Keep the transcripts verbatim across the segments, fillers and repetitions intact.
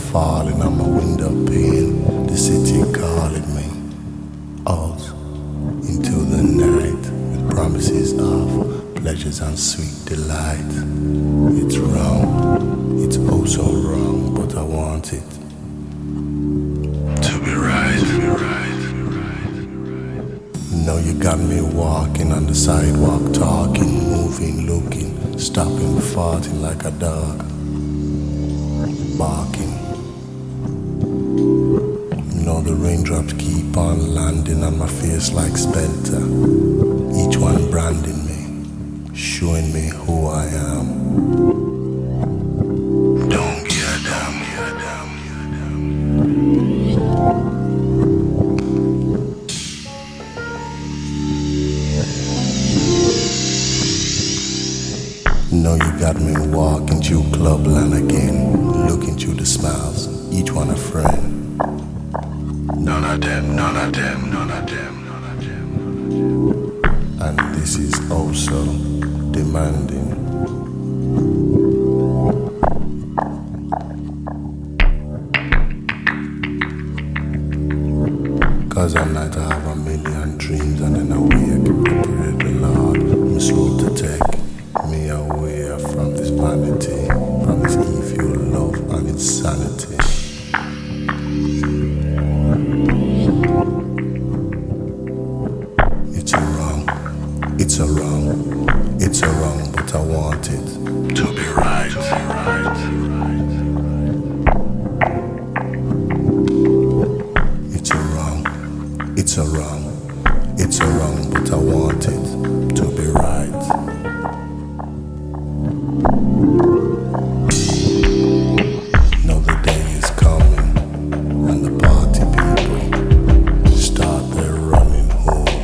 falling on my window pane. The city calling me out into the night with promises of pleasures and sweet delight. It's wrong, it's oh so wrong, but I want it to be right. To be right. Now you got me walking on the sidewalk, talking, moving, looking, stopping, farting like a dog, barking. Now the raindrops keep on landing on my face like spelter, each one branding me, showing me who I am. Don't give a damn, give a damn, give a damn. Now you got me walking through clubland again, looking through the smiles, each one a friend. None of them, none of them, none of them, none of them. And this is also demanding. Cause I like to have a million dreams and then I wake, pray the Lord, I'm slow to take me away from this vanity, from this evil love and insanity. It's a wrong, it's a wrong, it's a wrong, but I want it to be right. To be right. It's a wrong, it's a wrong, it's a wrong, but I want it to be right. Now the day is coming and the party people start their running home,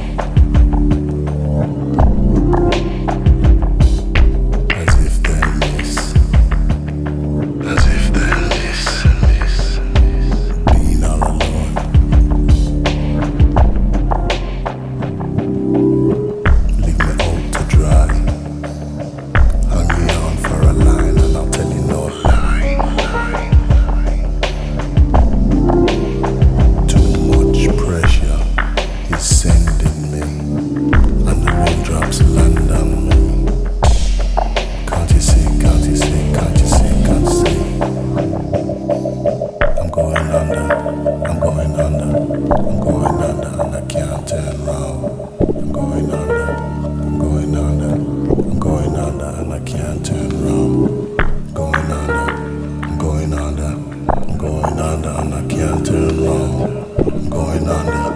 as if they miss, as if they miss, miss, miss being all alone. Leave me out to dry, hang me on for a line and I'll tell you no lie. Too much pressure is sending me, and the raindrops land on me. Can't you see, can't you see, can't you see, can't you see? I'm going under, I'm going under, I'm going under and I can't turn round. I'm going under, I'm going under, I'm going under and I can't turn round. Going under, I'm going under, I'm going under and I can't turn round. I'm going under.